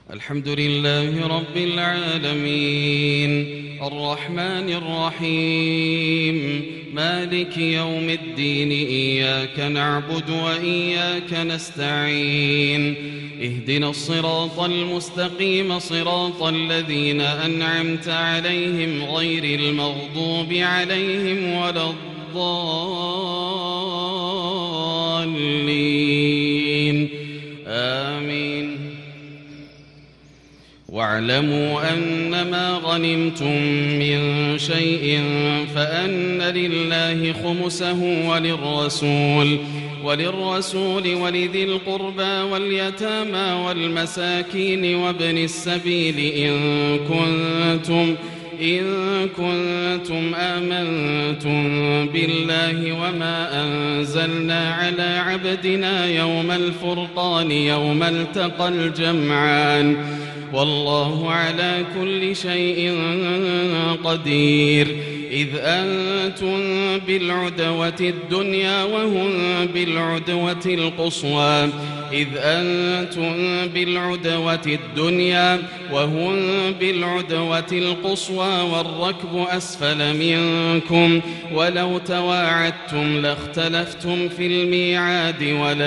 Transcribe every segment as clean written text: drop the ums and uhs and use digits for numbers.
الحمد لله رب العالمين الرحمن الرحيم مالك يوم الدين إياك نعبد وإياك نستعين اهدنا الصراط المستقيم صراط الذين أنعمت عليهم غير المغضوب عليهم ولا الضالين آمين. واعلموا أنما غنمتم من شيء فأن لله خمسه وللرسول ولذي القربى واليتامى والمساكين وابن السبيل إن كنتم آمنتم بالله وما أنزلنا على عبدنا يوم الفرقان يوم التقى الجمعان والله على كل شيء قدير. إذ أنتم بالعدوة الدنيا وهم بالعدوة القصوى والركب أسفل منكم الله تواعدتم لاختلفتم في الميعاد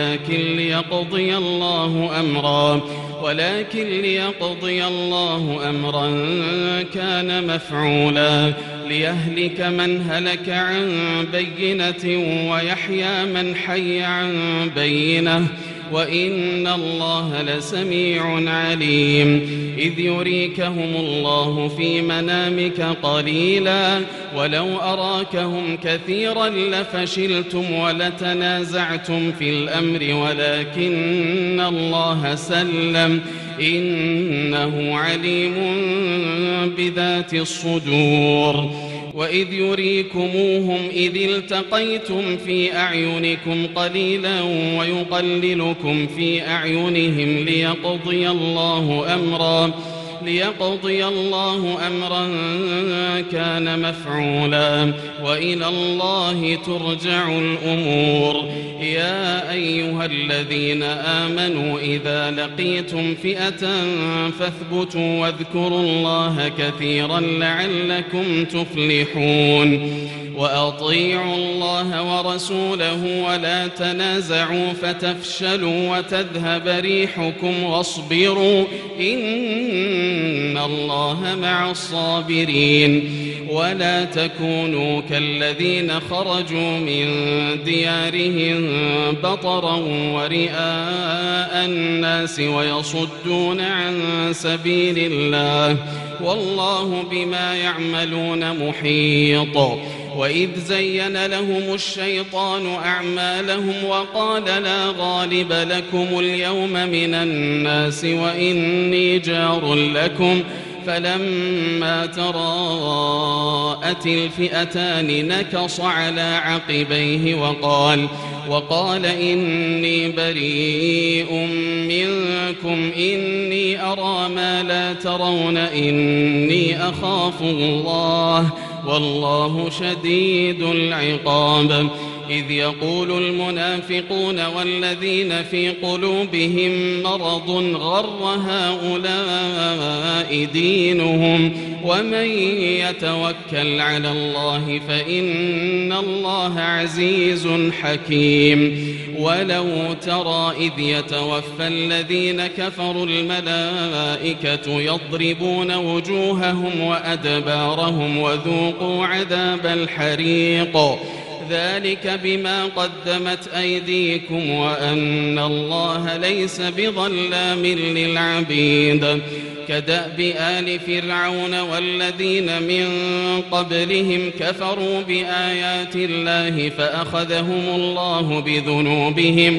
ولكن ليقضي الله أمرا كان مفعولا ليهلك من هلك عن بينة ويحيى من حي عن بينة وإن الله لسميع عليم. إذ يريكهم الله في منامك قليلا ولو أراكهم كثيرا لفشلتم ولتنازعتم في الأمر ولكن الله سلم إنه عليم بذات الصدور. وإذ يريكموهم إذ التقيتم في أعينكم قليلا ويقللكم في أعينهم ليقضي الله أمرا كان مفعولا وإلى الله ترجع الأمور. يا أيها الذين آمنوا إذا لقيتم فئة فاثبتوا واذكروا الله كثيرا لعلكم تفلحون. وأطيعوا الله ورسوله ولا تنازعوا فتفشلوا وتذهب ريحكم واصبروا إن الله مع الصابرين. ولا تكونوا كالذين خرجوا من ديارهم بطرا ورئاء الناس ويصدون عن سبيل الله والله بما يعملون محيط. وإذ زين لهم الشيطان أعمالهم وقال لا غالب لكم اليوم من الناس وإني جار لكم فلما تراءت الفئتان نكص على عقبيه وقال إني بريء منكم إني أرى ما لا ترون إني أخاف الله والله شديد العقاب. إذ يقول المنافقون والذين في قلوبهم مرض غر هؤلاء دينهم ومن يتوكل على الله فإن الله عزيز حكيم. ولو ترى إذ يتوفى الذين كفروا الملائكة يضربون وجوههم وأدبارهم وذوقوا عذاب الحريق ذلك بما قدمت أيديكم وأن الله ليس بظلام للعبيد. كدأب آل فرعون والذين من قبلهم كفروا بآيات الله فأخذهم الله بذنوبهم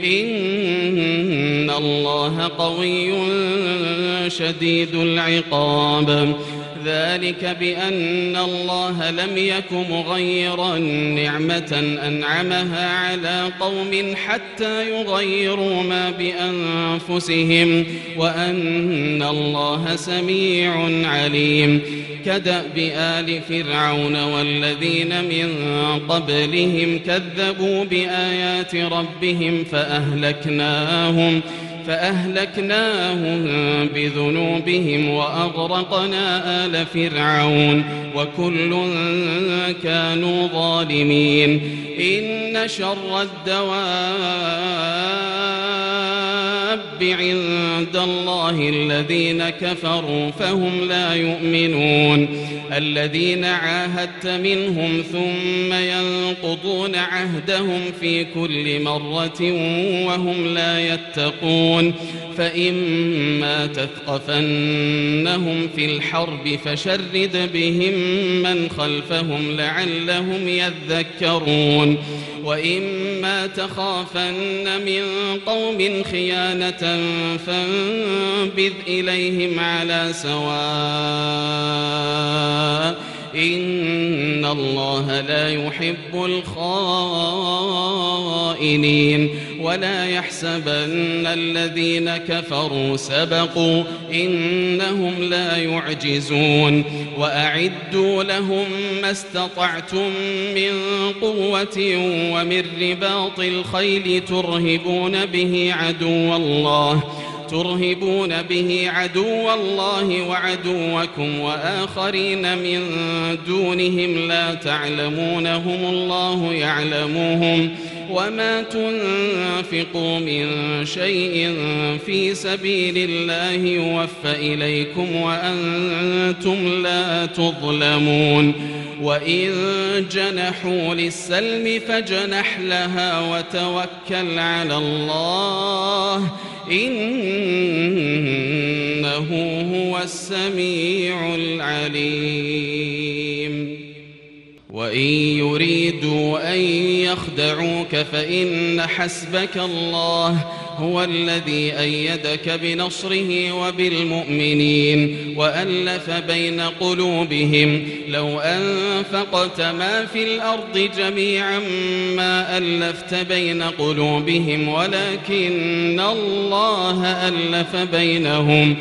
إن الله قوي شديد العقاب. ذلك بأن الله لم يك مغيرا نعمة أنعمها على قوم حتى يغيروا ما بأنفسهم وأن الله سميع عليم. كدأب آل فرعون والذين من قبلهم كذبوا بآيات ربهم فأهلكناهم بذنوبهم وأغرقنا آل فرعون وكل كانوا ظالمين إن شر الدواب عند الله الذين كفروا فهم لا يؤمنون الذين عاهدت منهم ثم ينقضون عهدهم في كل مرة وهم لا يتقون فإما تثقفنهم في الحرب فشرد بهم من خلفهم لعلهم يذكرون وإما تخافن من قوم خيانة فانبذ إليهم على سواء إن الله لا يحب الخائنين ولا يحسبن الذين كفروا سبقوا إنهم لا يعجزون وأعدوا لهم ما استطعتم من قوة ومن رباط الخيل ترهبون به عدو الله وعدوكم وآخرين من دونهم لا تعلمونهم الله يعلمهم وما تنفقوا من شيء في سبيل الله يوفى إليكم وأنتم لا تظلمون وإن جنحوا للسلم فاجنح لها وتوكل على الله إنه هو السميع العليم وإن يريدوا أن يخدعوك فإن حسبك الله هو الذي أيدك بنصره وبالمؤمنين وألف بين قلوبهم لو أنفقت ما في الأرض جميعا ما ألفت بين قلوبهم ولكن الله ألف بينهم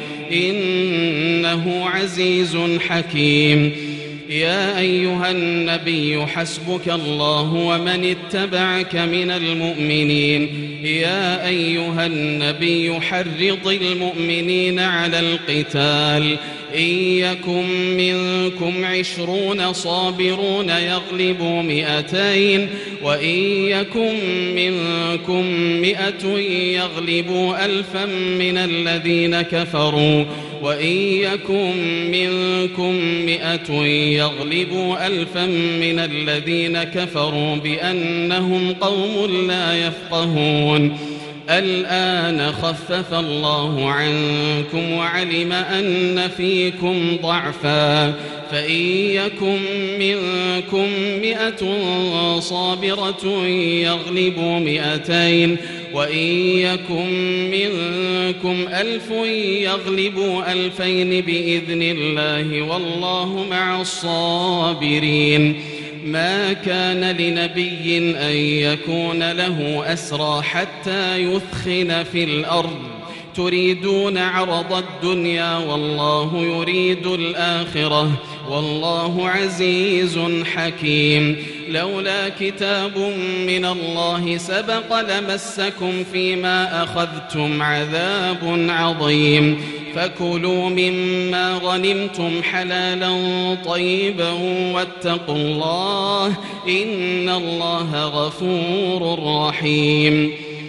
إنه عزيز حكيم يا أيها النبي حسبك الله ومن اتبعك من المؤمنين يا أيها النبي حرض المؤمنين على القتال إن يكن منكم 20 صابرون يغلبوا 200 وإن يكن منكم 100 يغلبوا 1000 من الذين كفروا وإن يكن منكم 100 يغلبوا 1000 من الذين كفروا بأنهم قوم لا يفقهون الآن خفف الله عنكم وعلم أن فيكم ضعفا فإن يكن منكم 100 صابرة يغلبوا 200 وإن يكن منكم 1000 يغلبوا 2000 بإذن الله والله مع الصابرين ما كان لنبي أن يكون له أسرى حتى يثخن في الأرض تريدون عرض الدنيا والله يريد الآخرة والله عزيز حكيم لولا كتاب من الله سبق لمسكم فيما أخذتم عذاب عظيم فكلوا مما غنمتم حلالا طيبا واتقوا الله إن الله غفور رحيم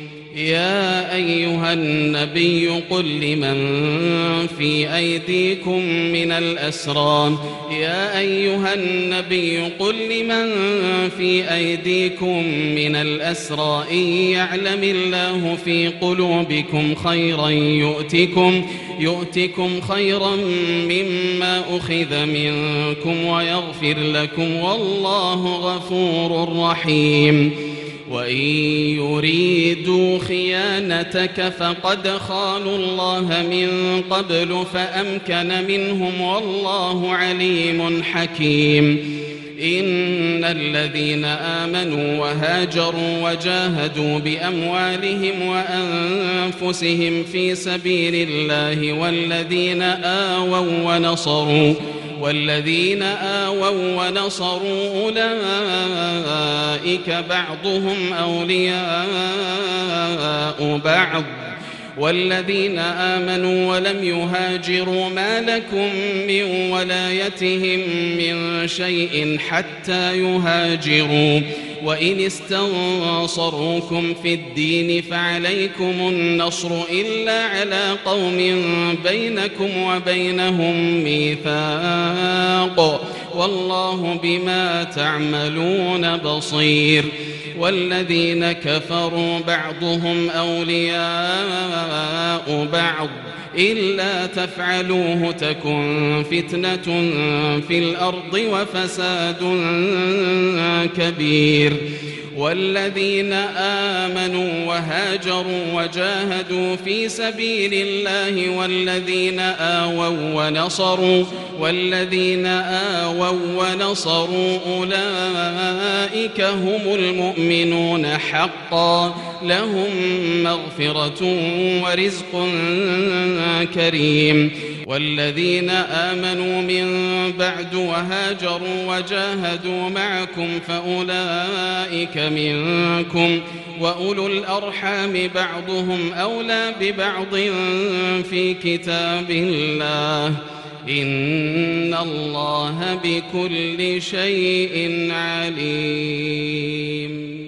يا أيها النبي قل لمن في أيديكم من الأسرى يا أيها النبي قل لمن في أيديكم من الأسرى إن يعلم الله في قلوبكم خيرا يؤتكم خيرا مما أخذ منكم ويغفر لكم والله غفور رحيم وإن يريدوا خيانتك فقد خانوا الله من قبل فأمكن منهم والله عليم حكيم إن الذين آمنوا وهاجروا وجاهدوا بأموالهم وأنفسهم في سبيل الله والذين آووا ونصروا أولئك بعضهم أولياء بعض والذين آمنوا ولم يهاجروا ما لكم من ولايتهم من شيء حتى يهاجروا وإن استنصروكم في الدين فعليكم النصر إلا على قوم بينكم وبينهم ميثاق والله بما تعملون بصير والذين كفروا بعضهم أولياء بعض إلا تفعلوه تكن فتنة في الأرض وفساد كبير والذين آمنوا وهاجروا وجاهدوا في سبيل الله والذين آووا ونصروا أولئك هم المؤمنون حقا لهم مغفرة ورزق كريم والذين آمنوا من بعد وهاجروا وجاهدوا معكم فأولئك منكم وأولو الأرحام بعضهم أولى ببعض في كتاب الله إن الله بكل شيء عليم.